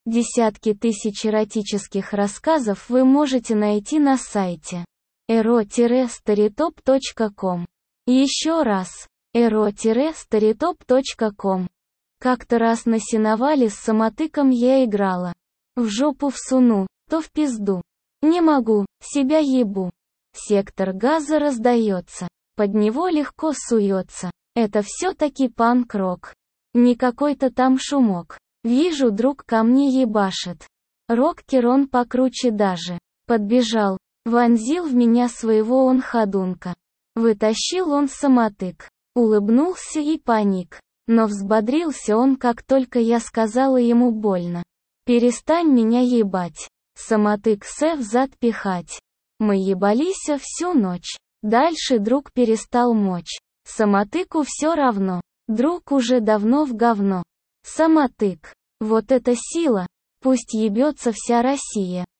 Десятки тысяч эротических рассказов вы можете найти на сайте ero-storytop.com. Еще раз, ero-storytop.com. Как-то раз на сеновале с самотыком я играла. В жопу всуну, то в пизду. Не могу, себя ебу. Сектор газа раздается, под него легко суется. Это все-таки панк-рок. Не какой-то там шумок. Вижу, друг ко мне ебашит. Рокер он покруче даже. Подбежал, вонзил в меня своего он ходунка. Вытащил он самотык. Улыбнулся и паник. Но взбодрился он, как только я сказала ему больно. Перестань меня ебать. Самотык в зад пихать. Мы ебались всю ночь. Дальше друг перестал мочь. Самотыку все равно. Друг уже давно в говно. Самотык. Вот это сила. Пусть ебется вся Россия.